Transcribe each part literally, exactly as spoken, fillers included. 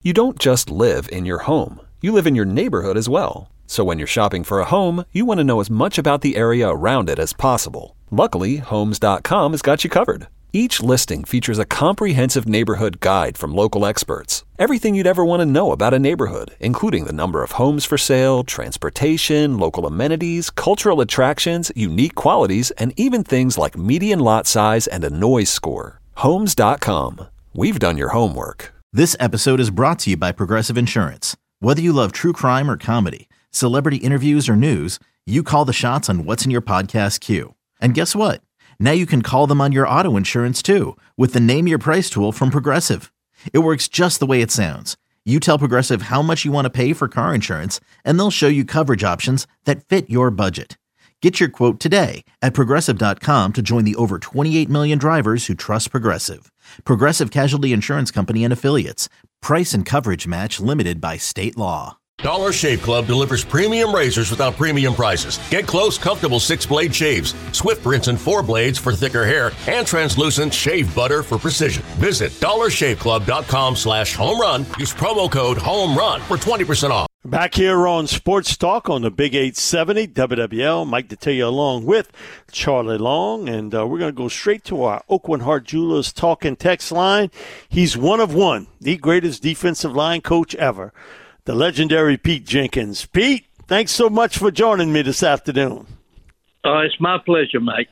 You don't just live in your home. You live in your neighborhood as well. So when you're shopping for a home, you want to know as much about the area around it as possible. Luckily, Homes dot com has got you covered. Each listing features a comprehensive neighborhood guide from local experts. Everything you'd ever want to know about a neighborhood, including the number of homes for sale, transportation, local amenities, cultural attractions, unique qualities, and even things like median lot size and a noise score. Homes dot com. We've done your homework. This episode is brought to you by Progressive Insurance. Whether you love true crime or comedy, celebrity interviews or news, you call the shots on what's in your podcast queue. And guess what? Now you can call them on your auto insurance too with the Name Your Price tool from Progressive. It works just the way it sounds. You tell Progressive how much you want to pay for car insurance, and they'll show you coverage options that fit your budget. Get your quote today at Progressive dot com to join the over twenty-eight million drivers who trust Progressive. Progressive Casualty Insurance Company and Affiliates. Price and coverage match limited by state law. Dollar Shave Club delivers premium razors without premium prices. Get close, comfortable six-blade shaves, Swift rinse and four blades for thicker hair, and translucent shave butter for precision. Visit dollar shave club dot com slash home run. Use promo code HOMERUN for twenty percent off. Back here on Sports Talk on the Big eight seventy W W L. Mike Detillier along with Charlie Long. And uh, we're going to go straight to our Aucoin Hart Jewelers talk and text line. He's one of one, the greatest defensive line coach ever. The legendary Pete Jenkins. Pete, thanks so much for joining me this afternoon. Uh, it's my pleasure, Mike.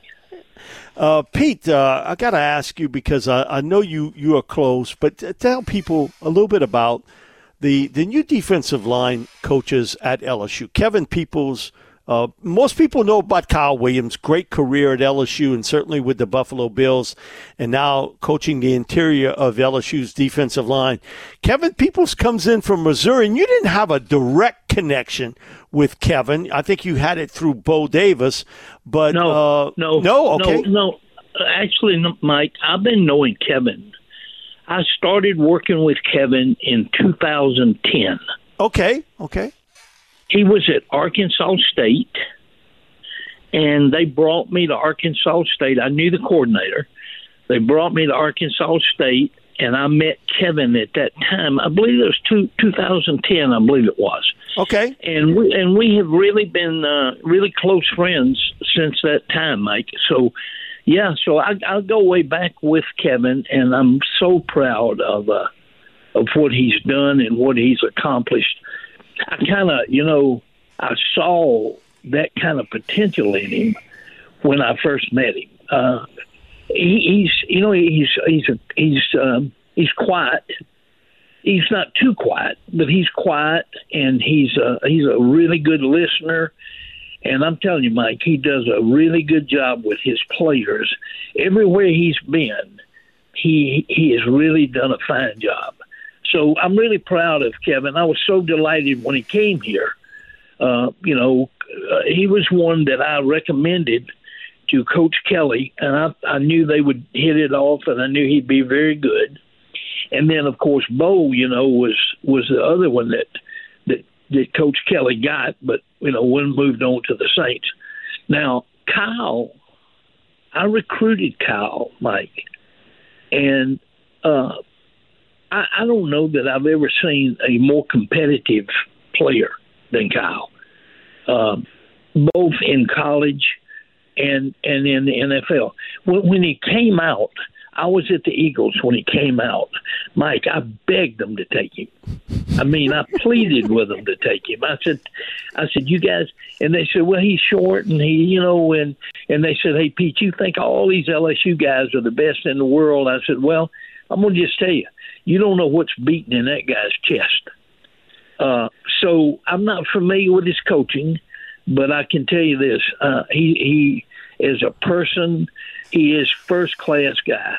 Uh, Pete, uh, I got to ask you because I, I know you, you are close, but tell people a little bit about the, the new defensive line coaches at L S U. Kevin Peoples, uh, most people know about Kyle Williams, great career at L S U and certainly with the Buffalo Bills, and now coaching the interior of L S U's defensive line. Kevin Peoples comes in from Missouri, and you didn't have a direct connection with Kevin. I think you had it through Bo Davis, but no, uh, no, no, okay, no, no. Actually, Mike, I've been knowing Kevin. I started working with Kevin in two thousand ten. Okay, okay. He was at Arkansas State, and they brought me to Arkansas State. I knew the coordinator. They brought me to Arkansas State, and I met Kevin at that time. I believe it was two, two thousand ten, I believe it was. Okay. And we, and we have really been uh, really close friends since that time, Mike. So, yeah, so I, I'll go way back with Kevin, and I'm so proud of uh, of what he's done and what he's accomplished. I kind of, you know, I saw that kind of potential in him when I first met him. Uh, he, he's, you know, he's he's a, he's um, he's quiet. He's not too quiet, but he's quiet, and he's a, he's a really good listener. And I'm telling you, Mike, he does a really good job with his players. Everywhere he's been, he he has really done a fine job. So I'm really proud of Kevin. I was so delighted when he came here. Uh, you know, uh, he was one that I recommended to Coach Kelly, and I, I knew they would hit it off, and I knew he'd be very good. And then, of course, Bo, you know, was was the other one that that, that Coach Kelly got, but, you know, when moved on to the Saints. Now, Kyle, I recruited Kyle, Mike, and uh I, I don't know that I've ever seen a more competitive player than Kyle, um, both in college and and in the N F L. When, when he came out, I was at the Eagles when he came out. Mike, I begged them to take him. I mean, I pleaded with them to take him. I said, I said, you guys, and they said, well, he's short, and he, you know, and and they said, hey, Pete, you think all these L S U guys are the best in the world? I said, well, I'm going to just tell you. You don't know what's beating in that guy's chest. Uh, so I'm not familiar with his coaching, but I can tell you this. Uh, he, he is a person, he is first-class guy.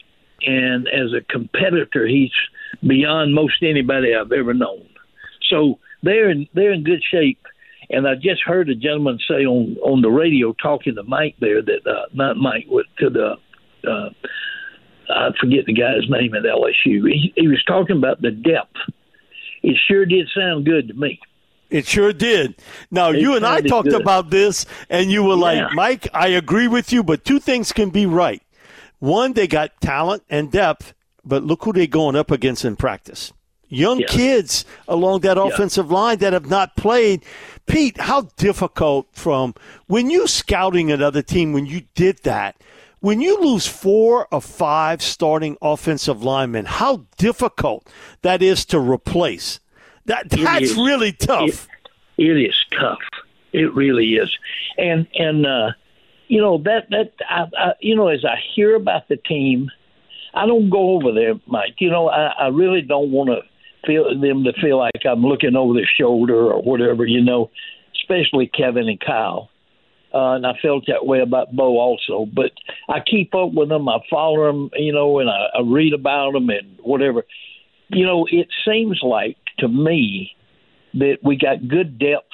And as a competitor, he's beyond most anybody I've ever known. So they're in, they're in good shape. And I just heard a gentleman say on, on the radio talking to Mike there that, uh, not Mike, but to the uh, – I forget the guy's name at L S U. He, he was talking about the depth. It sure did sound good to me. It sure did. Now, it you and I talked good. about this, and you were yeah. like, Mike, I agree with you, but two things can be right. One, they got talent and depth, but look who they're going up against in practice. young yeah. kids along that Yeah. offensive line that have not played. Pete, how difficult from when you scouting another team, when you did that, when you lose four or five starting offensive linemen, how difficult that is to replace. That That's is. really tough. It, it is tough. It really is. And, and uh, you know, that, that I, I, you know, as I hear about the team, I don't go over there, Mike. You know, I, I really don't want to feel them to feel like I'm looking over their shoulder or whatever, you know, especially Kevin and Kyle. Uh, and I felt that way about Bo also. But I keep up with them. I follow them, you know, and I, I read about them and whatever. You know, it seems like to me that we got good depth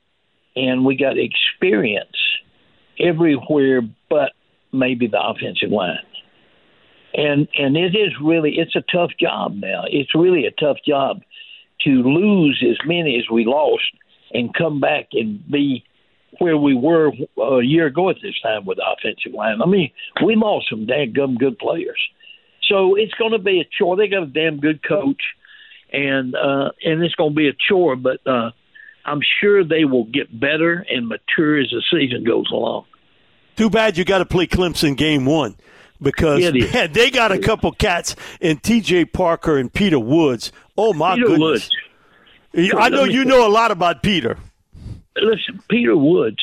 and we got experience everywhere but maybe the offensive line. And and it is really, it's a tough job now. It's really a tough job to lose as many as we lost and come back and be where we were a year ago at this time with the offensive line. I mean, we lost some damn good players. So it's going to be a chore. They got a damn good coach, and uh, and it's going to be a chore, but uh, I'm sure they will get better and mature as the season goes along. Too bad you got to play Clemson game one. Because yeah, man, they got a couple cats in T J Parker and Peter Woods. Oh, my Peter goodness. Woods. I know you know a lot about Peter. Listen, Peter Woods,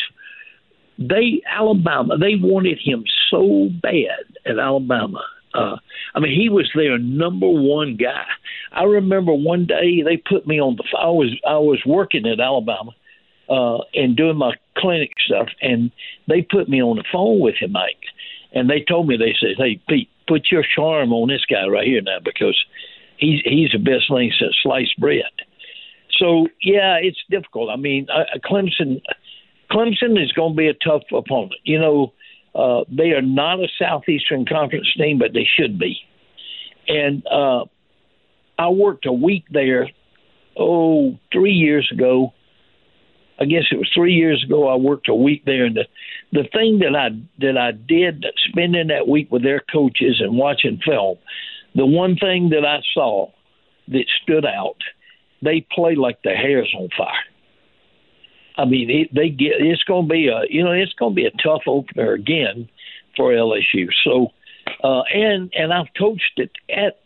they, Alabama, they wanted him so bad at Alabama. Uh, I mean, he was their number one guy. I remember one day they put me on the – I was I was working at Alabama uh, and doing my clinic stuff, and they put me on the phone with him, Mike. And they told me, they said, hey, Pete, put your charm on this guy right here now because he's he's the best thing since sliced bread. So, yeah, it's difficult. I mean, uh, Clemson Clemson is going to be a tough opponent. You know, uh, they are not a Southeastern Conference team, but they should be. And uh, I worked a week there, oh, three years ago. I guess it was three years ago I worked a week there, and the, the thing that I that I did spending that week with their coaches and watching film, the one thing that I saw that stood out, they play like their hair's on fire. I mean, it, they get it's going to be a you know it's going to be a tough opener again for L S U. So, uh, and and I've coached it at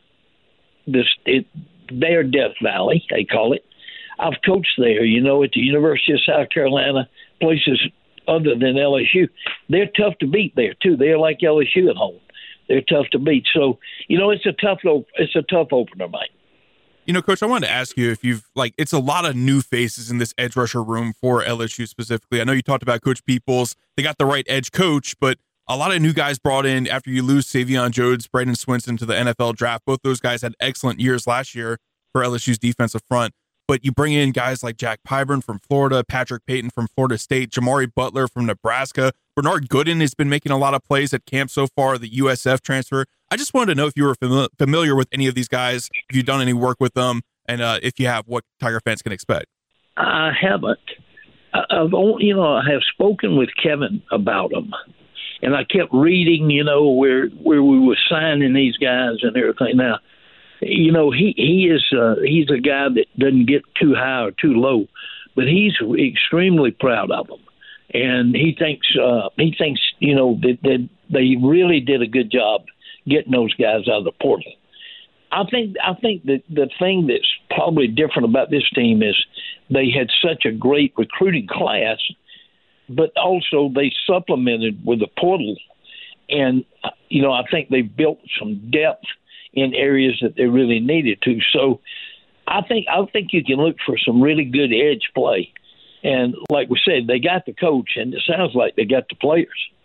this it, their Death Valley, they call it. I've coached there, you know, at the University of South Carolina, places other than L S U. They're tough to beat there too. They're like L S U at home. They're tough to beat. So, you know, it's a tough it's a tough opener, Mike. You know, Coach, I wanted to ask you if you've, like, it's a lot of new faces in this edge rusher room for L S U specifically. I know you talked about Coach Peoples. They got the right edge coach, but a lot of new guys brought in after you lose Savion Jones, Braden Swinson to the N F L draft. Both those guys had excellent years last year for L S U's defensive front. But you bring in guys like Jack Pyburn from Florida, Patrick Payton from Florida State, Jamari Butler from Nebraska. Bernard Gooden has been making a lot of plays at camp so far, the U S F transfer. I just wanted to know if you were fami- familiar with any of these guys, if you've done any work with them, and uh, if you have, what Tiger fans can expect. I haven't. I've only, you know, I have spoken with Kevin about them, and I kept reading, you know, where where we were signing these guys and everything. Now, you know, he he is uh, he's a guy that doesn't get too high or too low, but he's extremely proud of them, and he thinks uh, he thinks you know that, that they really did a good job getting those guys out of the portal. I think I think that the thing that's probably different about this team is they had such a great recruiting class, but also they supplemented with the portal, and you know I think they built some depth in areas that they really needed to. So I think I think you can look for some really good edge play. And like we said, they got the coach, and it sounds like they got the players.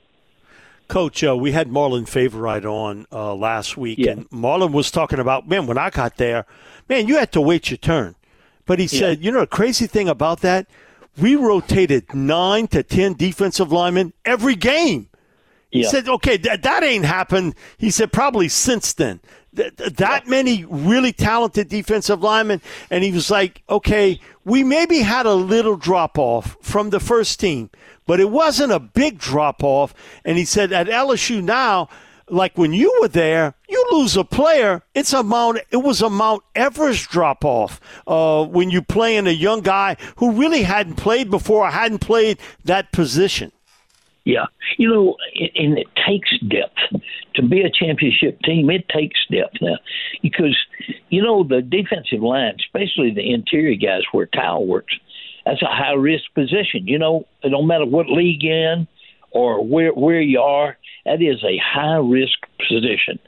Coach, uh, we had Marlon Favorite on uh, last week, yeah. and Marlon was talking about, man, when I got there, man, you had to wait your turn. But he yeah. said, you know, the crazy thing about that, we rotated nine to ten defensive linemen every game. He yeah. said, okay, that, that ain't happened. He said, probably since then. Th- that yeah. many really talented defensive linemen. And he was like, okay, we maybe had a little drop-off from the first team, but it wasn't a big drop-off. And he said, at L S U now, like when you were there, you lose a player, it's a Mount, it was a Mount Everest drop-off uh, when you playing a young guy who really hadn't played before or hadn't played that position. Yeah. You know, and it takes depth. To be a championship team, it takes depth now. Because, you know, the defensive line, especially the interior guys where Kyle works, that's a high-risk position. You know, it don't matter what league you're in or where, where you are, that is a high-risk position.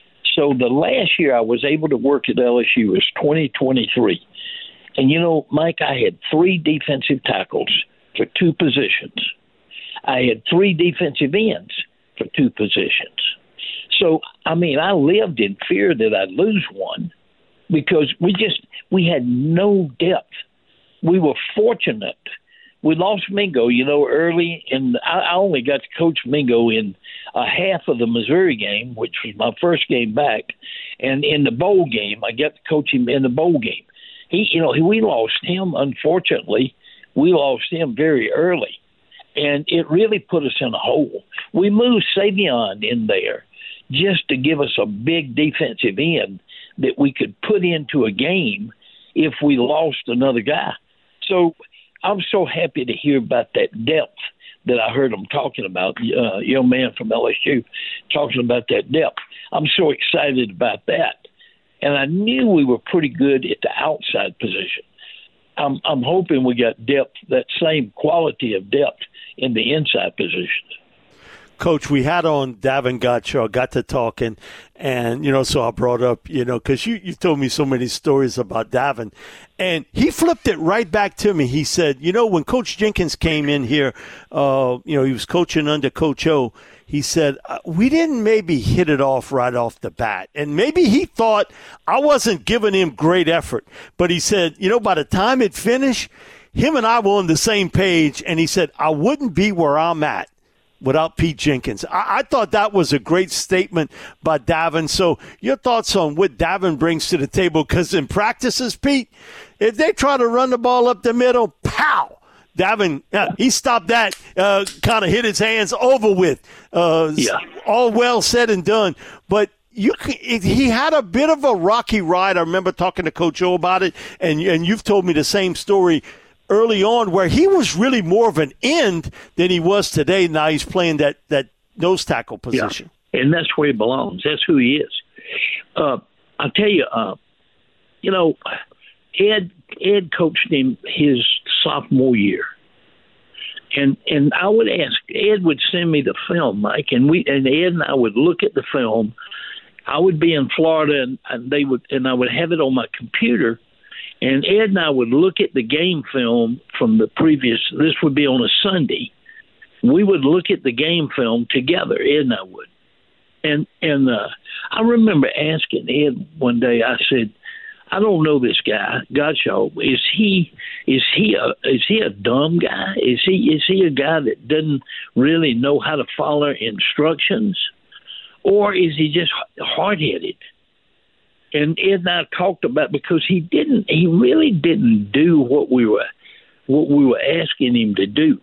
So the last year I was able to work at L S U was twenty twenty-three. And, you know, Mike, I had three defensive tackles for two positions. I had three defensive ends for two positions. So, I mean, I lived in fear that I'd lose one because we just, we had no depth. We were fortunate. We lost Mingo, you know, early, and I, I only got to coach Mingo in a half of the Missouri game, which was my first game back. And in the bowl game, I got to coach him in the bowl game. He, you know, we lost him, unfortunately. We lost him very early. And it really put us in a hole. We moved Savion in there just to give us a big defensive end that we could put into a game if we lost another guy. So I'm so happy to hear about that depth that I heard him talking about, uh, young man from L S U talking about that depth. I'm so excited about that. And I knew we were pretty good at the outside position. I'm, I'm hoping we got depth, that same quality of depth in the inside positions. Coach, we had on Davin Godchaux, got to talking, and, you know, so I brought up, you know, because you, you told me so many stories about Davin, and he flipped it right back to me. He said, you know, when Coach Jenkins came in here, uh, you know, he was coaching under Coach O, he said, we didn't maybe hit it off right off the bat. And maybe he thought I wasn't giving him great effort. But he said, you know, by the time it finished, him and I were on the same page. And he said, I wouldn't be where I'm at without Pete Jenkins. I, I thought that was a great statement by Davin. So your thoughts on what Davin brings to the table? Because in practices, Pete, if they try to run the ball up the middle, pow! Davin, uh, he stopped that, uh, kind of hit his hands, over with. Uh, yeah. All well said and done. But you, he had a bit of a rocky ride. I remember talking to Coach O about it, and, and you've told me the same story early on where he was really more of an end than he was today. Now he's playing that, that nose tackle position. Yeah. And that's where he belongs. That's who he is. Uh, I'll tell you, uh, you know, Ed Ed coached him his sophomore year, and and I would ask Ed would send me the film, Mike, and we and Ed and I would look at the film. I would be in Florida, and, and they would and I would have it on my computer, and Ed and I would look at the game film from the previous. This would be on a Sunday. We would look at the game film together. Ed and I would, and and uh, I remember asking Ed one day. I said, I don't know this guy, Godchaux. Is he is he a is he a dumb guy? Is he is he a guy that doesn't really know how to follow instructions, or is he just hard headed? And Ed and I talked about because he didn't he really didn't do what we were what we were asking him to do.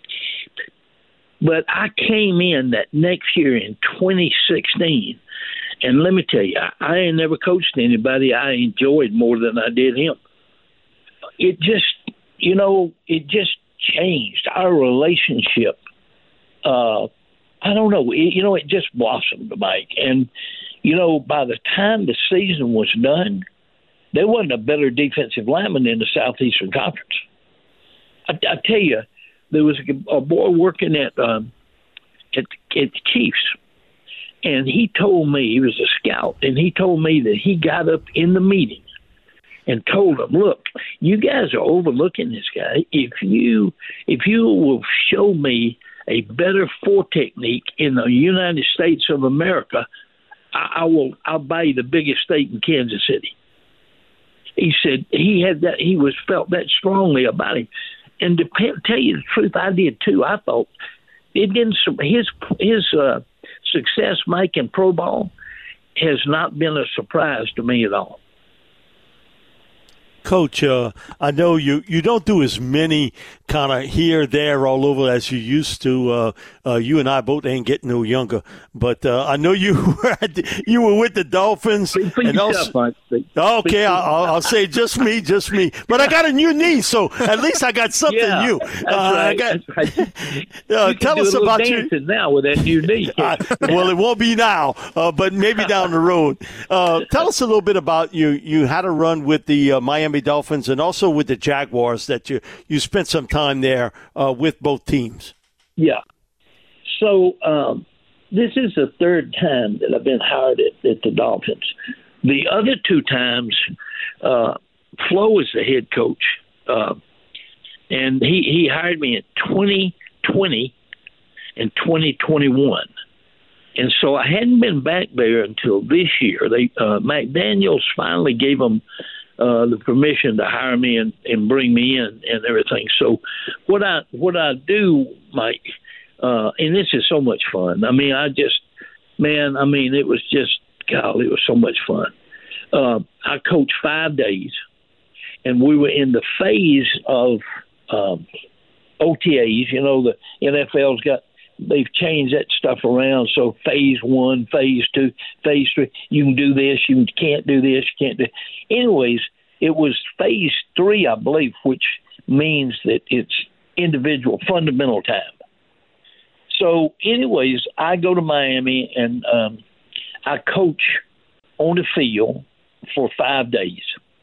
But I came in that next year in twenty sixteen. And let me tell you, I, I ain't never coached anybody I enjoyed more than I did him. It just, you know, it just changed our relationship. Uh, I don't know. It, you know, it just blossomed, Mike. And, you know, by the time the season was done, there wasn't a better defensive lineman in the Southeastern Conference. I, I tell you, there was a, a boy working at, um, at, at the Chiefs. And he told me, he was a scout, and he told me that he got up in the meeting and told them, look, you guys are overlooking this guy. If you if you will show me a better four technique in the United States of America, I, I will I'll buy you the biggest steak in Kansas City. He said he had that he was felt that strongly about him. And to tell you the truth, I did too. I thought it didn't his his uh success, Mike, in pro ball has not been a surprise to me at all. Coach, uh, I know you, you don't do as many kind of here, there, all over as you used to. Uh, uh, you and I both ain't getting no younger, but uh, I know you were at the, you were with the Dolphins. Speak for and yourself, also, Mike. okay, I'll, I'll say just me, just me. But I got a new knee, so at least I got something yeah, new. That's uh, right. I got, that's right. uh, You tell can do us a little about you. dancing now with that new knee. uh, well, it won't be now, uh, but maybe down the road. Uh, tell us a little bit about you. You had a run with the uh, Miami Dolphins and also with the Jaguars that you, you spent some time there uh, with both teams. Yeah. So um, this is the third time that I've been hired at, at the Dolphins. The other two times, uh, Flo was the head coach, uh, and he, he hired me in twenty twenty and twenty twenty-one. And so I hadn't been back there until this year. They uh, McDaniels finally gave them uh, the permission to hire me and, and bring me in and everything. So what I what I do, Mike, uh, and this is so much fun. I mean, I just, man, I mean, it was just, golly, it was so much fun. Uh, I coached five days, and we were in the phase of um, O T As. You know, the N F L's got, they've changed that stuff around. So phase one, phase two, phase three, you can do this, you can't do this, you can't do. Anyways, it was phase three, I believe, which means that it's individual, fundamental time. So anyways, I go to Miami and um, I coach on the field for five days.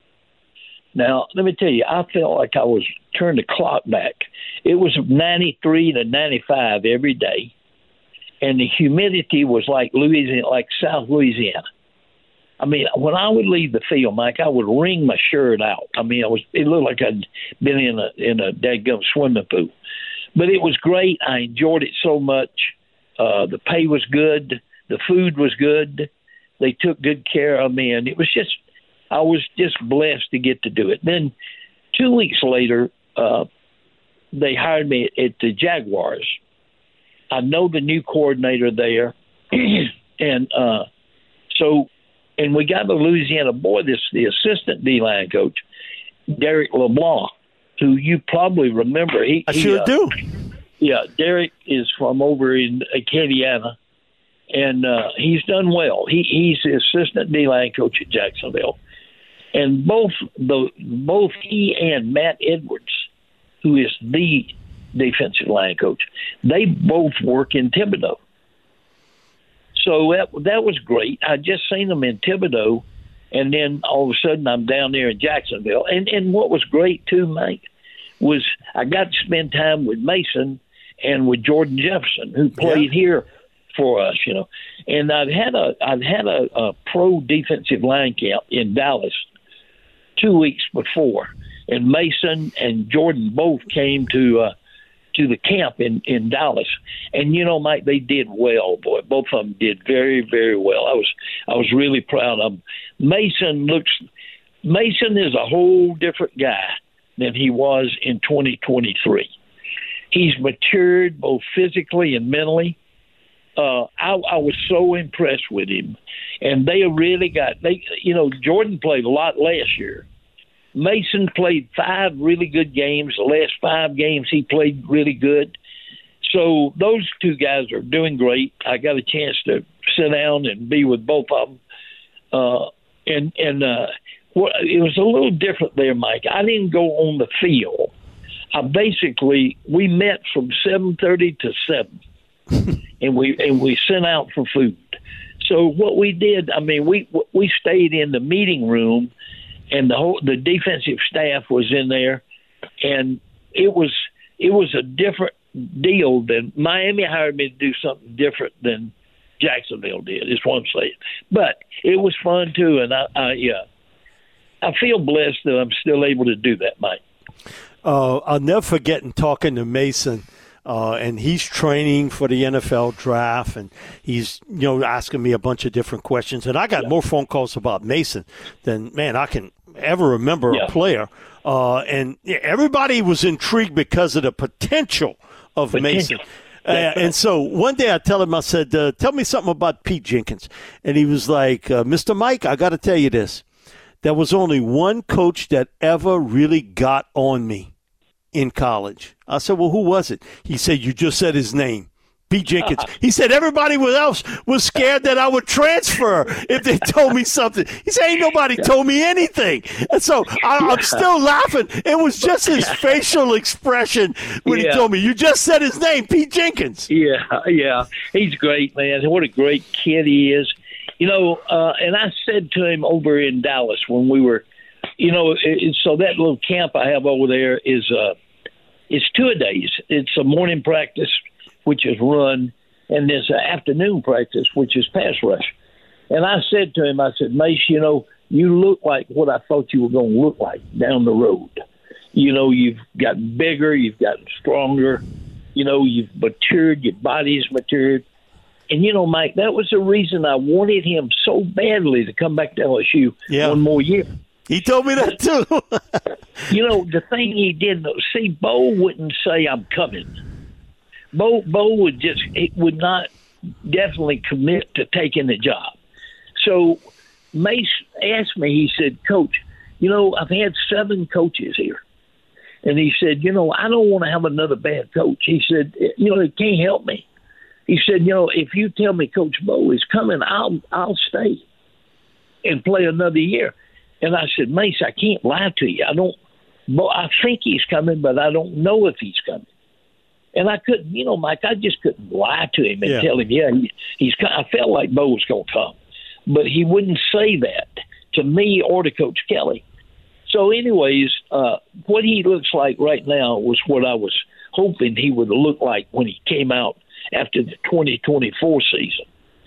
Now, let me tell you, I felt like I was turned the clock back. It was ninety-three to ninety-five every day, and the humidity was like Louisiana, like South Louisiana. I mean, when I would leave the field, Mike, I would wring my shirt out. I mean, I was it looked like I'd been in a in a dadgum swimming pool. But it was great. I enjoyed it so much. Uh, the pay was good. The food was good. They took good care of me, and it was just, I was just blessed to get to do it. Then two weeks later, uh, they hired me at the Jaguars. I know the new coordinator there, and uh, so, and we got the Louisiana boy, this the assistant D-line coach, Derek LeBlanc, who you probably remember. He, I he, sure uh, do. Yeah, Derek is from over in Acadiana, and uh, he's done well. He he's the assistant D-line coach at Jacksonville, and both the both he and Matt Edwards, who is the defensive line coach, they both work in Thibodeau. So that that was great. I just seen them in Thibodeau, and then all of a sudden I'm down there in Jacksonville. And and what was great too, Mike, was I got to spend time with Mason and with Jordan Jefferson, who played yeah. here for us, you know. And I've had a I've had a, a pro defensive line camp in Dallas two weeks before, and Mason and Jordan both came to uh, to the camp in, in Dallas. And you know, Mike, they did well, boy. Both of them did very, very well. I was I was really proud of them. Mason looks Mason is a whole different guy than he was in twenty twenty-three. He's matured both physically and mentally. Uh, I, I was so impressed with him, and they really got they. You know, Jordan played a lot last year. Mason played five really good games. The last five games he played really good. So those two guys are doing great. I got a chance to sit down and be with both of them, uh, and and uh, what it was a little different there, Mike. I didn't go on the field. I basically we met from seven thirty to seven. and we and we sent out for food. So what we did, I mean, we we stayed in the meeting room, and the whole the defensive staff was in there, and it was it was a different deal than Miami hired me to do something different than Jacksonville did. Is what I'm saying. But it was fun too, and I, I yeah, I feel blessed that I'm still able to do that, Mike. Uh, I'll never forget in talking to Mason. Uh, and he's training for the N F L draft, and he's, you know, asking me a bunch of different questions. And I got yeah. more phone calls about Mason than, man, I can ever remember yeah. a player. Uh, and everybody was intrigued because of the potential of potential. Mason. Uh, and so one day I tell him, I said, uh, tell me something about Pete Jenkins. And he was like, uh, Mister Mike, I got to tell you this. there was only one coach that ever really got on me in college. I said, well, who was it? He said, you just said his name. Pete Jenkins. He said everybody else was scared that I would transfer if they told me something. He said, ain't nobody told me anything. And so I, I'm still laughing. It was just his facial expression when yeah. he told me, you just said his name, Pete Jenkins. Yeah, yeah. He's great, man. What a great kid he is. You know, uh, and I said to him over in Dallas when we were, you know, it, so that little camp I have over there is uh, it's two-a-days. It's a morning practice, which is run, and there's an afternoon practice, which is pass rush. And I said to him, I said, Mace, you know, you look like what I thought you were going to look like down the road. You know, you've gotten bigger, you've gotten stronger, you know, you've matured, your body's matured. And, you know, Mike, that was the reason I wanted him so badly to come back to L S U yeah. one more year. He told me that, too. You know, the thing he did, see, Bo wouldn't say, I'm coming. Bo, Bo would just it would not definitely commit to taking the job. So Mace asked me, he said, Coach, you know, I've had seven coaches here. And he said, you know, I don't want to have another bad coach. He said, you know, it can't help me. He said, you know, if you tell me Coach Bo is coming, I'll I'll stay and play another year. And I said, Mace, I can't lie to you. I don't, Bo, I think he's coming, but I don't know if he's coming. And I couldn't, you know, Mike, I just couldn't lie to him and yeah. tell him, yeah, he, he's. I felt like Bo was going to come. But he wouldn't say that to me or to Coach Kelly. So anyways, uh, what he looks like right now was what I was hoping he would look like when he came out after the twenty twenty-four season.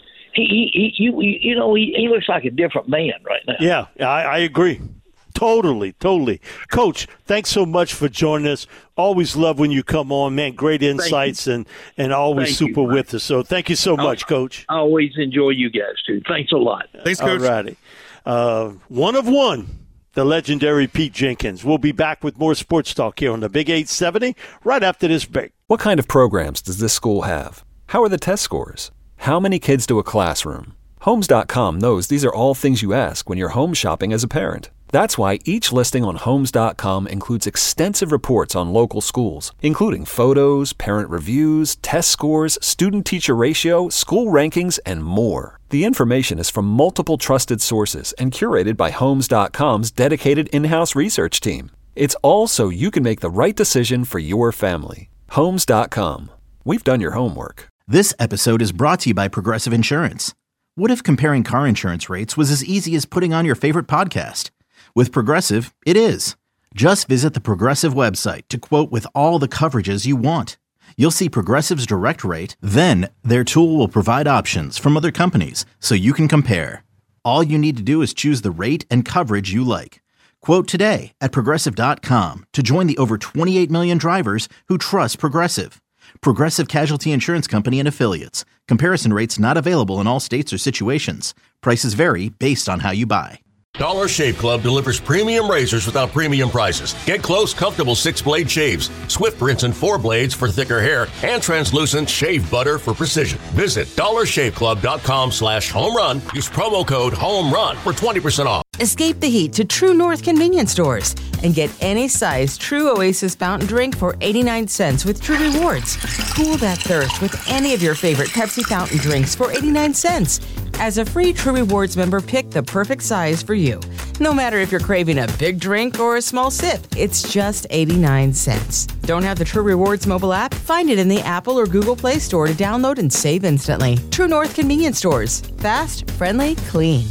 He, he, he you, you know, he, he looks like a different man right now. Yeah, I, I agree. Totally, totally. Coach, thanks so much for joining us. Always love when you come on, man. Great insights and, and always thank super you, with us. So thank you so much, Coach. I always enjoy you guys, too. Thanks a lot. Thanks, Coach. All righty. Uh, one of one, the legendary Pete Jenkins. We'll be back with more sports talk here on the Big eight seventy right after this break. What kind of programs does this school have? How are the test scores? How many kids do a classroom? Homes dot com knows these are all things you ask when you're home shopping as a parent. That's why each listing on Homes dot com includes extensive reports on local schools, including photos, parent reviews, test scores, student-teacher ratio, school rankings, and more. The information is from multiple trusted sources and curated by Homes dot com's dedicated in-house research team. It's all so you can make the right decision for your family. Homes dot com. We've done your homework. This episode is brought to you by Progressive Insurance. What if comparing car insurance rates was as easy as putting on your favorite podcast? With Progressive, it is. Just visit the Progressive website to quote with all the coverages you want. You'll see Progressive's direct rate, then their tool will provide options from other companies so you can compare. All you need to do is choose the rate and coverage you like. Quote today at Progressive dot com to join the over twenty-eight million drivers who trust Progressive. Progressive Casualty Insurance Company and Affiliates. Comparison rates not available in all states or situations. Prices vary based on how you buy. Dollar Shave Club delivers premium razors without premium prices. Get close, comfortable six-blade shaves, Swift rinse and four blades for thicker hair, and translucent shave butter for precision. Visit dollar shave club dot com slash home run. Use promo code HOMERUN for twenty percent off. Escape the heat to True North convenience stores and get any size True Oasis fountain drink for eighty-nine cents with True Rewards. Cool that thirst with any of your favorite Pepsi fountain drinks for eighty-nine cents. As a free True Rewards member, pick the perfect size for you. No matter if you're craving a big drink or a small sip, it's just eighty-nine cents. Don't have the True Rewards mobile app? Find it in the Apple or Google Play Store to download and save instantly. True North convenience stores. Fast, friendly, clean.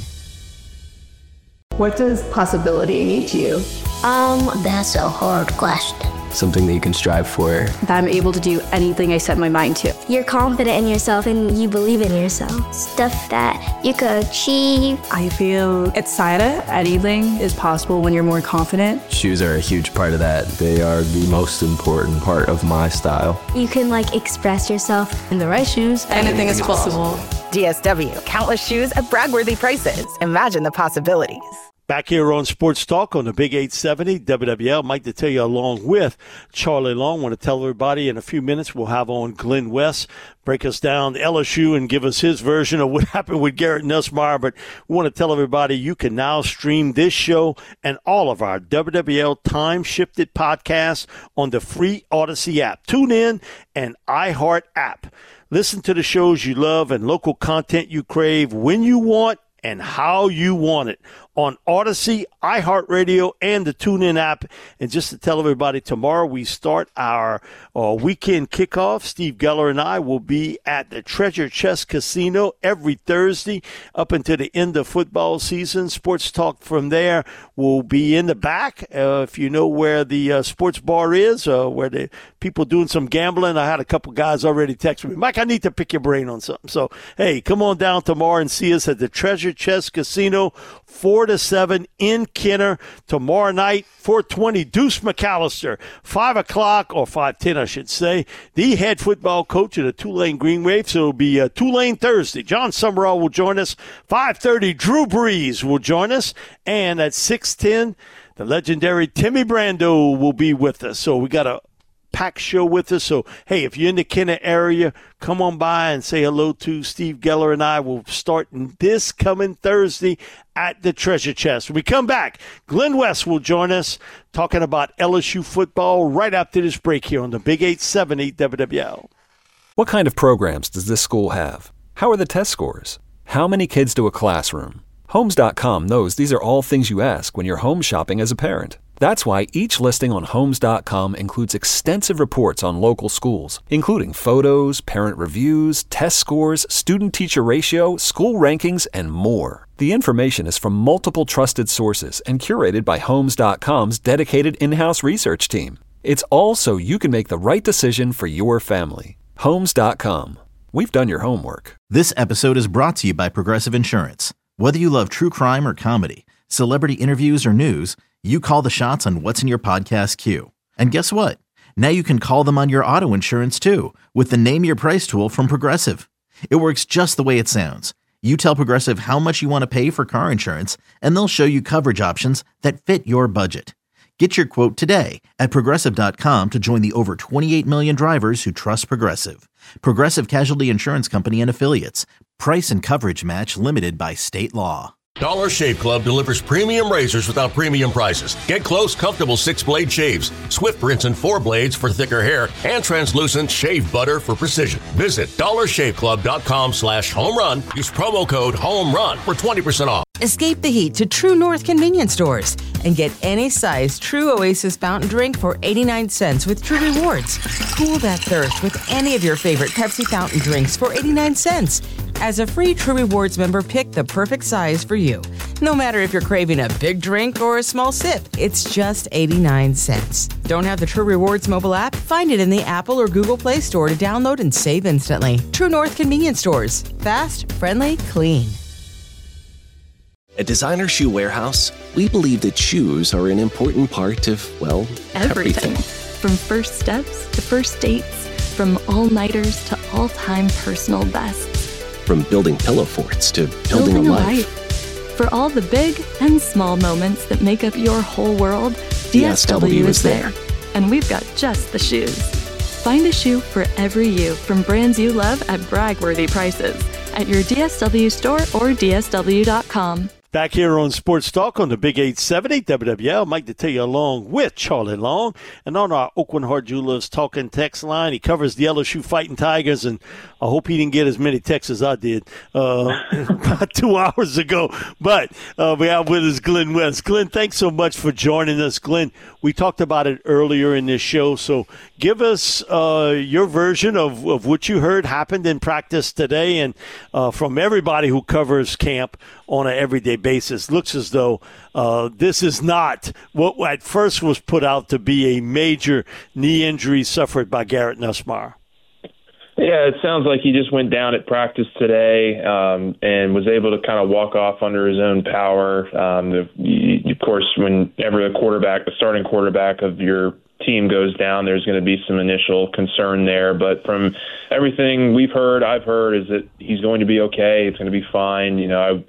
What does possibility mean to you? Um, that's a hard question. Something that you can strive for. That I'm able to do anything I set my mind to. You're confident in yourself and you believe in yourself. Stuff that you could achieve. I feel excited. Anything is possible when you're more confident. Shoes are a huge part of that. They are the most important part of my style. You can like express yourself. In the right shoes, anything is possible. D S W, countless shoes at brag-worthy prices. Imagine the possibilities. Back here on Sports Talk on the Big eight seventy W W L. Mike Detillier along with Charlie Long. Want to tell everybody in a few minutes we'll have on Glenn West, break us down L S U and give us his version of what happened with Garrett Nussmeier. But we want to tell everybody you can now stream this show and all of our W W L time-shifted podcasts on the free Odyssey app. Tune in and iHeart app. Listen to the shows you love and local content you crave when you want and how you want it on Odyssey, iHeartRadio, and the TuneIn app. And just to tell everybody, tomorrow we start our uh, weekend kickoff. Steve Geller and I will be at the Treasure Chest Casino every Thursday up until the end of football season. Sports Talk from there will be in the back. Uh, if you know where the uh, sports bar is, uh, where the people doing some gambling. I had a couple guys already text me, Mike, I need to pick your brain on something. So, hey, come on down tomorrow and see us at the Treasure Chest Casino, four to seven in Kenner. Tomorrow night, four twenty, Deuce McAllister. five o'clock, or five ten, I should say, the head football coach of the Tulane Green Wave. So it'll be uh, Tulane Thursday. John Summerall will join us. five thirty, Drew Brees will join us. And at six ten, the legendary Timmy Brando will be with us. So we got a packed show with us. So, hey, if you're in the Kenner area, come on by and say hello to Steve Geller and I. Will start this coming Thursday at the Treasure Chest. When we come back, Glenn West will join us talking about L S U football right after this break here on the Big eight seventy W W L. What kind of programs does this school have? How are the test scores? How many kids do a classroom? Homes dot com knows these are all things you ask when you're home shopping as a parent. That's why each listing on Homes dot com includes extensive reports on local schools, including photos, parent reviews, test scores, student-teacher ratio, school rankings, and more. The information is from multiple trusted sources and curated by Homes dot com's dedicated in-house research team. It's all so you can make the right decision for your family. Homes dot com. We've done your homework. This episode is brought to you by Progressive Insurance. Whether you love true crime or comedy, celebrity interviews or news, you call the shots on what's in your podcast queue. And guess what? Now you can call them on your auto insurance too with the Name Your Price tool from Progressive. It works just the way it sounds. You tell Progressive how much you want to pay for car insurance, and they'll show you coverage options that fit your budget. Get your quote today at Progressive dot com to join the over twenty-eight million drivers who trust Progressive. Progressive Casualty Insurance Company and Affiliates. Price and coverage match limited by state law. Dollar Shave Club delivers premium razors without premium prices. Get close, comfortable six-blade shaves, Swift rinse and four blades for thicker hair, and translucent shave butter for precision. Visit dollar shave club dot com slash home run. Use promo code HOMERUN for twenty percent off. Escape the heat to True North convenience stores and get any size True Oasis fountain drink for eighty-nine cents with True Rewards. Cool that thirst with any of your favorite Pepsi fountain drinks for eighty-nine cents. As a free True Rewards member, pick the perfect size for you. No matter if you're craving a big drink or a small sip, it's just eighty-nine cents. Don't have the True Rewards mobile app? Find it in the Apple or Google Play Store to download and save instantly. True North convenience stores. Fast, friendly, clean. At Designer Shoe Warehouse, we believe that shoes are an important part of, well, everything. everything. From first steps to first dates, from all-nighters to all-time personal bests. From building pillow forts to building, building a, a life. life. For all the big and small moments that make up your whole world, D S W, D S W is there. there. And we've got just the shoes. Find a shoe for every you from brands you love at brag-worthy prices at your D S W store or D S W dot com. Back here on Sports Talk on the Big eight seventy W W L, Mike Detillier along with Charlie Long. And on our Oakland Hart Jewelers talking text line, he covers the L S U Fighting Tigers, and I hope he didn't get as many texts as I did uh, about two hours ago. But uh, we have with us Glenn West. Glenn, thanks so much for joining us. Glenn, we talked about it earlier in this show, so give us uh, your version of, of what you heard happened in practice today, and uh, from everybody who covers camp on an everyday basis. Looks as though uh, this is not what at first was put out to be a major knee injury suffered by Garrett Nussmeier. Yeah, it sounds like he just went down at practice today um, and was able to kind of walk off under his own power. Um, the, you, of course, whenever the quarterback, the starting quarterback of your team goes down, there's going to be some initial concern there. But from everything we've heard, I've heard, is that he's going to be okay. It's going to be fine. You know, I,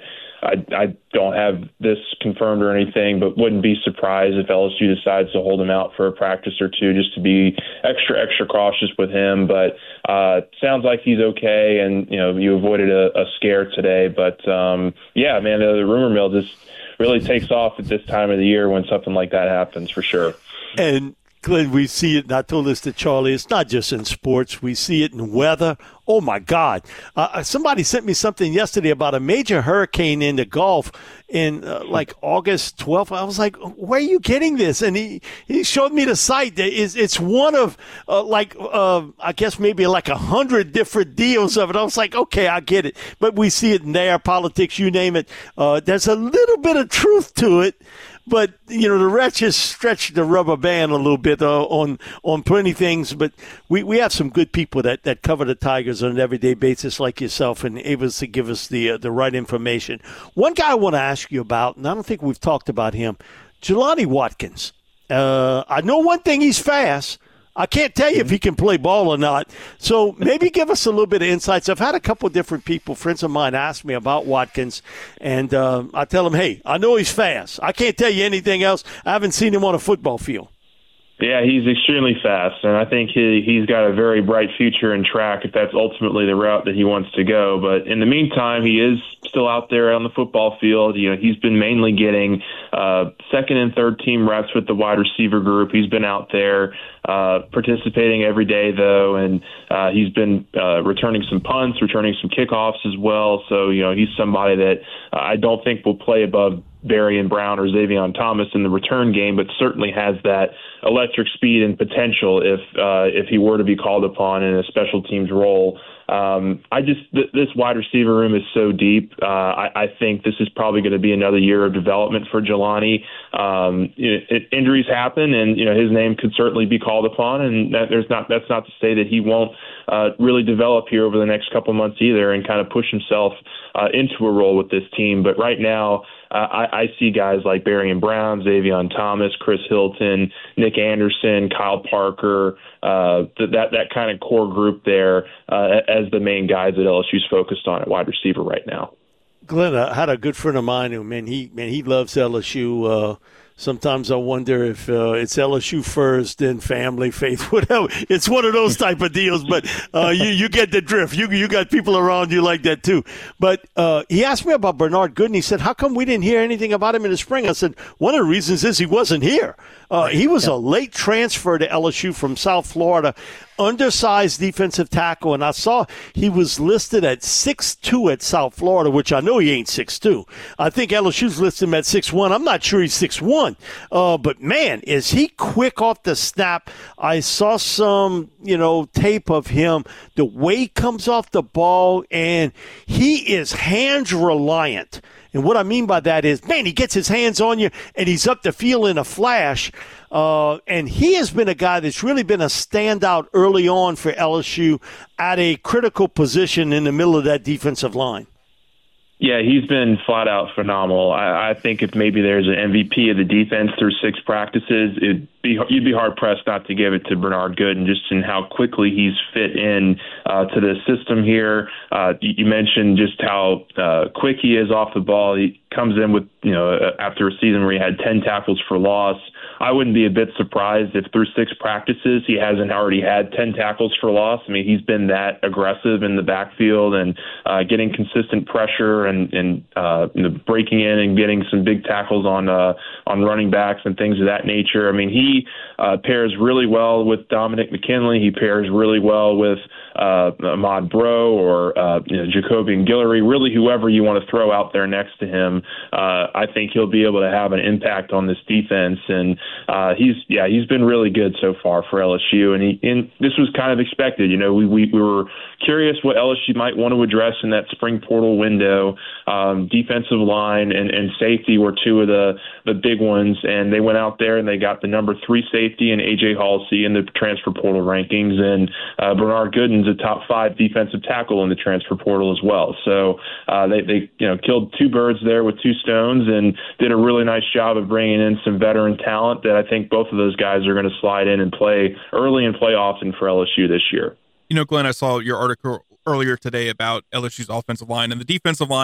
I, I don't have this confirmed or anything, but wouldn't be surprised if L S U decides to hold him out for a practice or two just to be extra, extra cautious with him. But uh, sounds like he's okay, and, you know, you avoided a, a scare today. But, um, yeah, man, the, the rumor mill just really takes off at this time of the year when something like that happens, for sure. And Glenn, we see it, and I told this to Charlie, it's not just in sports. We see it in weather. Oh, my God. Uh, somebody sent me something yesterday about a major hurricane in the Gulf in uh, like August twelfth. I was like, where are you getting this? And he, he showed me the site. It's, it's one of uh, like, uh, I guess maybe like a hundred different deals of it. I was like, okay, I get it. But we see it in there, politics, you name it. Uh, there's a little bit of truth to it. But, you know, the rest just stretched the rubber band a little bit uh, on on plenty things. But we, we have some good people that, that cover the Tigers on an everyday basis like yourself and able to give us the uh, the right information. One guy I want to ask you about, and I don't think we've talked about him, Jelani Watkins. Uh, I know one thing, he's fast. I can't tell you if he can play ball or not. So maybe give us a little bit of insights. I've had a couple of different people, friends of mine, ask me about Watkins, and uh, I tell them, hey, I know he's fast. I can't tell you anything else. I haven't seen him on a football field. Yeah, he's extremely fast, and I think he, he's got a very bright future in track if that's ultimately the route that he wants to go. But in the meantime, he is still out there on the football field. You know, he's been mainly getting uh, second and third team reps with the wide receiver group. He's been out there uh, participating every day, though, and uh, he's been uh, returning some punts, returning some kickoffs as well. So, you know, he's somebody that uh, I don't think will play above Barian Brown or Xavier Thomas in the return game, but certainly has that electric speed and potential if uh, if he were to be called upon in a special teams role. Um, I just th- this wide receiver room is so deep. Uh, I, I think this is probably going to be another year of development for Jelani. Um, you know, it, injuries happen, and you know his name could certainly be called upon, and that, there's not that's not to say that he won't uh, really develop here over the next couple months either, and kind of push himself uh, into a role with this team. But right now, Uh, I, I see guys like Barian Brown, Xavier Thomas, Chris Hilton, Nick Anderson, Kyle Parker, uh, th- that that kind of core group there uh, as the main guys that L S U's focused on at wide receiver right now. Glenn, I had a good friend of mine who, man, he man he loves L S U. Uh, sometimes I wonder if uh, it's L S U first, then family, faith, whatever. It's one of those type of deals, but uh, you you get the drift. You you got people around you like that too. But uh, he asked me about Bernard Gooden. He said, "How come we didn't hear anything about him in the spring?" I said, "One of the reasons is he wasn't here. Uh, he was a late transfer to L S U from South Florida." Undersized defensive tackle, and I saw he was listed at six two at South Florida, which I know he ain't six two. I think L S U's listed him at six one. I'm not sure he's six one. Uh, but, man, is he quick off the snap. I saw some, you know, tape of him, the way he comes off the ball, and he is hands-reliant. And what I mean by that is, man, he gets his hands on you, and he's up the field in a flash. Uh, and he has been a guy that's really been a standout early on for L S U at a critical position in the middle of that defensive line. Yeah, he's been flat out phenomenal. I, I think if maybe there's an M V P of the defense through six practices, it'd be, you'd be hard pressed not to give it to Bernard Gooden, just in how quickly he's fit in uh, to the system here. Uh, you, you mentioned just how uh, quick he is off the ball. He comes in with, you know, after a season where he had ten tackles for loss. I wouldn't be a bit surprised if through six practices he hasn't already had ten tackles for loss. I mean, he's been that aggressive in the backfield and uh, getting consistent pressure and, and uh, you know, breaking in and getting some big tackles on uh, on running backs and things of that nature. I mean, he uh, pairs really well with Dominic McKinley. He pairs really well with uh, Ahmad Bro or uh, you know, Jacobian Guillory, really whoever you want to throw out there next to him. Uh, I think he'll be able to have an impact on this defense. And uh, he's, yeah, he's been really good so far for L S U. And, he, and this was kind of expected. You know, we, we, we were curious what L S U might want to address in that spring portal window. Um, defensive line and, and safety were two of the, the big ones. And they went out there and they got the number three safety and A J Halsey in the transfer portal rankings. And uh, Bernard Gooden's a top five defensive tackle in the transfer portal as well. So uh, they, they, you know, killed two birds there with two stones and did a really nice job of bringing in some veteran talent that I think both of those guys are going to slide in and play early and play often for L S U this year. You know, Glenn, I saw your article earlier today about L S U's offensive line and the defensive line, and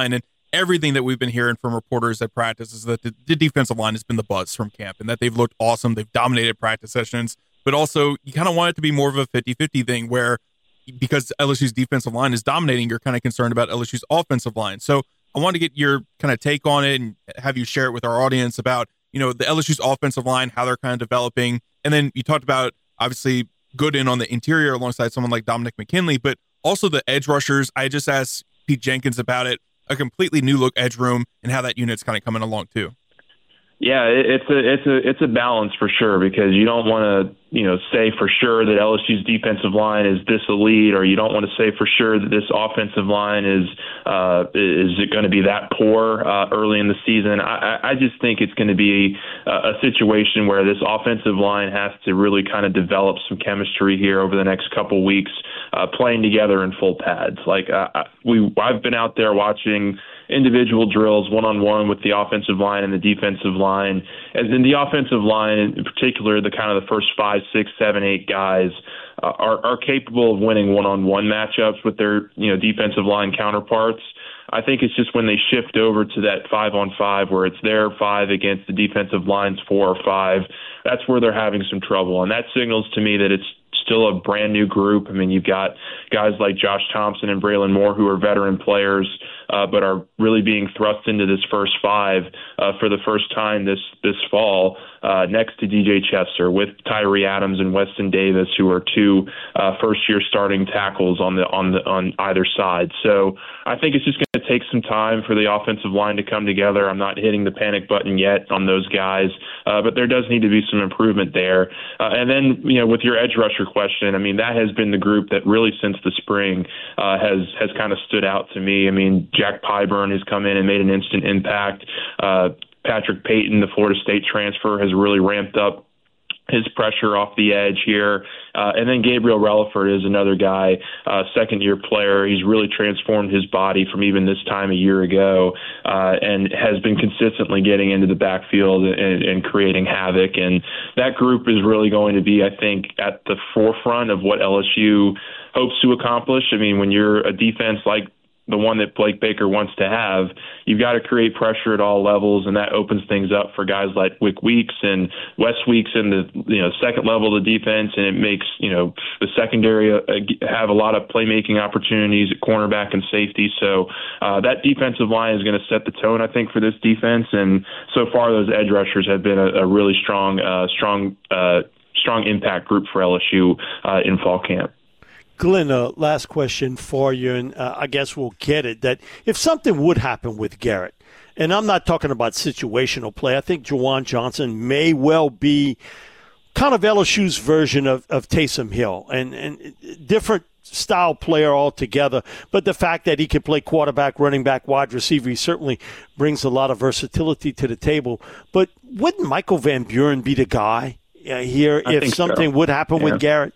everything that we've been hearing from reporters at practice is that the, the defensive line has been the buzz from camp and that they've looked awesome. They've dominated practice sessions, but also you kind of want it to be more of a fifty-fifty thing where because L S U's defensive line is dominating, you're kind of concerned about L S U's offensive line. So I want to get your kind of take on it and have you share it with our audience about, you know, the L S U's offensive line, how they're kind of developing. And then you talked about, obviously, Gooden on the interior alongside someone like Dominic McKinley, but also the edge rushers. I just asked Pete Jenkins about it, a completely new look edge room and how that unit's kind of coming along too. Yeah, it's a it's a it's a balance for sure, because you don't want to you know say for sure that L S U's defensive line is this elite, or you don't want to say for sure that this offensive line is uh, is it going to be that poor uh, early in the season. I, I just think it's going to be a, a situation where this offensive line has to really kind of develop some chemistry here over the next couple weeks, uh, playing together in full pads. Like uh, we, I've been out there watching individual drills one-on-one with the offensive line and the defensive line. And then the offensive line, in particular, the kind of the first five, six, seven, eight guys uh, are, are capable of winning one-on-one matchups with their, you know, defensive line counterparts. I think it's just when they shift over to that five-on-five where it's their five against the defensive line's four or five, that's where they're having some trouble. And that signals to me that it's still a brand new group. I mean, you've got guys like Josh Thompson and Braylon Moore who are veteran players, uh, but are really being thrust into this first five uh, for the first time this this fall, uh, next to D J Chester, with Tyree Adams and Weston Davis, who are two uh, first-year starting tackles on the on the on either side. So I think it's just going to take some time for the offensive line to come together. I'm not hitting the panic button yet on those guys, uh, but there does need to be some improvement there. Uh, and then, you know, with your edge rusher question, I mean, that has been the group that really since the spring uh, has has kind of stood out to me. I mean, Jack Pyburn has come in and made an instant impact. Uh, Patrick Payton, the Florida State transfer, has really ramped up his pressure off the edge here. Uh, and then Gabriel Relaford is another guy, uh, second-year player. He's really transformed his body from even this time a year ago uh, and has been consistently getting into the backfield and, and creating havoc. And that group is really going to be, I think, at the forefront of what L S U hopes to accomplish. I mean, when you're a defense like the one that Blake Baker wants to have, you've got to create pressure at all levels, and that opens things up for guys like Wick Weeks and Wes Weeks in the you know second level of the defense, and it makes you know the secondary uh, have a lot of playmaking opportunities at cornerback and safety. So uh, that defensive line is going to set the tone, I think, for this defense. And so far, those edge rushers have been a, a really strong, uh, strong, uh, strong impact group for L S U uh, in fall camp. Glenn, uh, last question for you, and uh, I guess we'll get it, that if something would happen with Garrett, and I'm not talking about situational play, I think Juwan Johnson may well be kind of L S U's version of, of Taysom Hill, and, and different style player altogether, but the fact that he can play quarterback, running back, wide receiver, he certainly brings a lot of versatility to the table. But wouldn't Michael Van Buren be the guy uh, here I if something so. would happen yeah. with Garrett?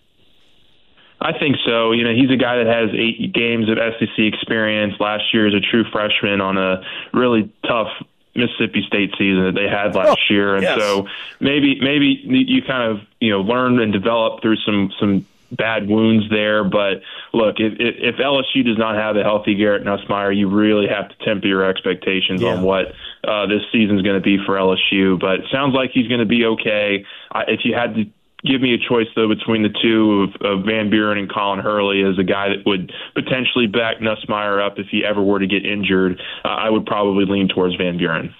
I think so. You know, he's a guy that has eight games of S E C experience. Last year as a true freshman on a really tough Mississippi State season that they had last oh, year. And yes. so maybe maybe you kind of, you know, learn and develop through some some bad wounds there. But look, if, if L S U does not have a healthy Garrett Nussmeier, you really have to temper your expectations yeah. on what uh, this season is going to be for L S U. But it sounds like he's going to be okay. I, if you had to give me a choice, though, between the two of, of Van Buren and Colin Hurley as a guy that would potentially back Nussmeier up if he ever were to get injured, uh, I would probably lean towards Van Buren.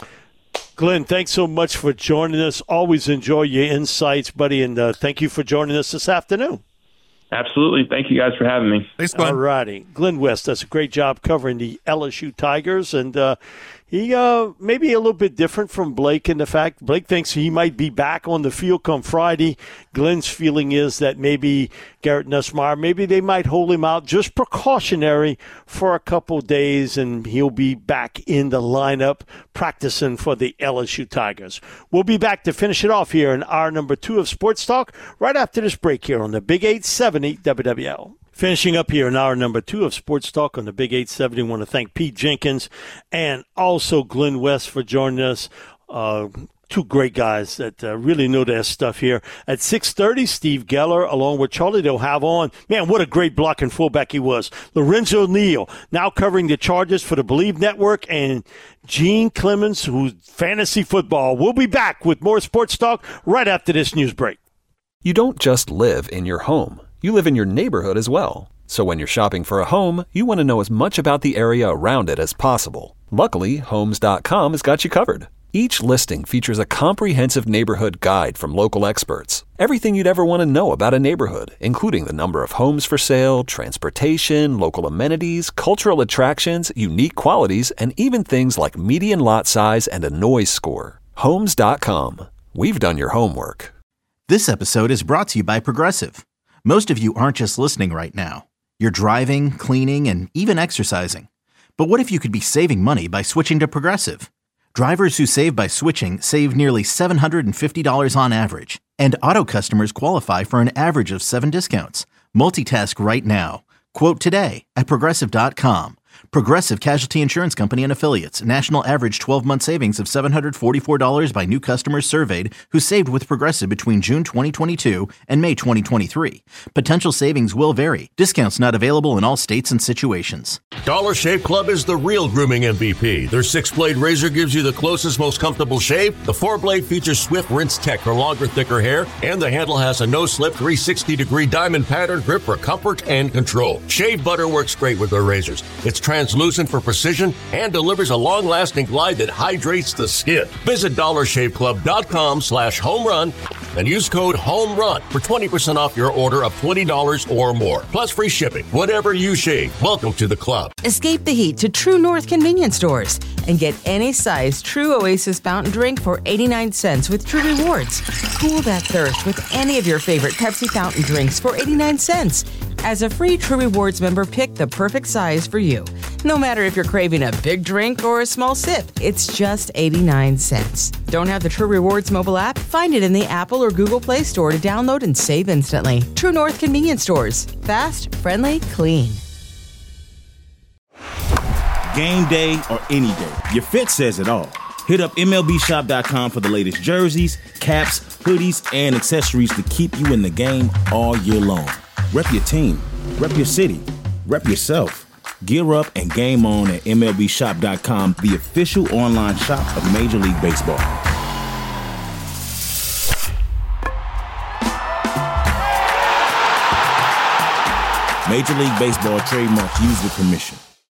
Glenn, thanks so much for joining us. Always enjoy your insights, buddy, and uh, thank you for joining us this afternoon. Absolutely. Thank you guys for having me. Thanks, Glenn. All righty. Glenn West does a great job covering the L S U Tigers, and uh, he uh, may be a little bit different from Blake in the fact Blake thinks he might be back on the field come Friday. Glenn's feeling is that maybe Garrett Nussmeier, maybe they might hold him out just precautionary for a couple days, and he'll be back in the lineup practicing for the L S U Tigers. We'll be back to finish it off here in hour number two of Sports Talk right after this break here on the Big eight seventy W W L. Finishing up here in hour number two of Sports Talk on the Big eight seventy, I want to thank Pete Jenkins and also Glenn West for joining us. Uh, two great guys that uh, really know their stuff here. At six thirty, Steve Geller, along with Charlie, they'll have on. Man, what a great blocking fullback he was. Lorenzo Neal, now covering the Chargers for the Believe Network, and Gene Clemens, who's fantasy football. We'll be back with more sports talk right after this news break. You don't just live in your home. You live in your neighborhood as well. So when you're shopping for a home, you want to know as much about the area around it as possible. Luckily, Homes dot com has got you covered. Each listing features a comprehensive neighborhood guide from local experts. Everything you'd ever want to know about a neighborhood, including the number of homes for sale, transportation, local amenities, cultural attractions, unique qualities, and even things like median lot size and a noise score. Homes dot com. We've done your homework. This episode is brought to you by Progressive. Most of you aren't just listening right now. You're driving, cleaning, and even exercising. But what if you could be saving money by switching to Progressive? Drivers who save by switching save nearly seven hundred fifty dollars on average, and auto customers qualify for an average of seven discounts. Multitask right now. Quote today at Progressive dot com. Progressive Casualty Insurance Company and Affiliates. National average twelve-month savings of seven hundred forty-four dollars by new customers surveyed who saved with Progressive between June twenty twenty-two and May twenty twenty-three. Potential savings will vary. Discounts not available in all states and situations. Dollar Shave Club is the real grooming M V P. Their six-blade razor gives you the closest, most comfortable shave. The four-blade features Swift Rinse Tech for longer, thicker hair. And the handle has a no-slip three hundred sixty degree diamond pattern grip for comfort and control. Shave butter works great with their razors. It's translucent for precision and delivers a long-lasting glide that hydrates the skin. Visit dollar shave club dot com slash home run and use code HOMERUN for twenty percent off your order of twenty dollars or more. Plus free shipping. Whatever you shave, welcome to the club. Escape the heat to True North convenience stores and get any size True Oasis fountain drink for eighty-nine cents with True Rewards. Cool that thirst with any of your favorite Pepsi fountain drinks for eighty-nine cents. As a free True Rewards member, pick the perfect size for you. No matter if you're craving a big drink or a small sip, it's just eighty-nine cents. Don't have the True Rewards mobile app? Find it in the Apple or Google Play Store to download and save instantly. True North convenience stores. Fast, friendly, clean. Game day or any day, your fit says it all. Hit up M L B shop dot com for the latest jerseys, caps, hoodies, and accessories to keep you in the game all year long. Rep your team, rep your city, rep yourself. Gear up and game on at M L B shop dot com, the official online shop of Major League Baseball. Major League Baseball trademarks used with permission.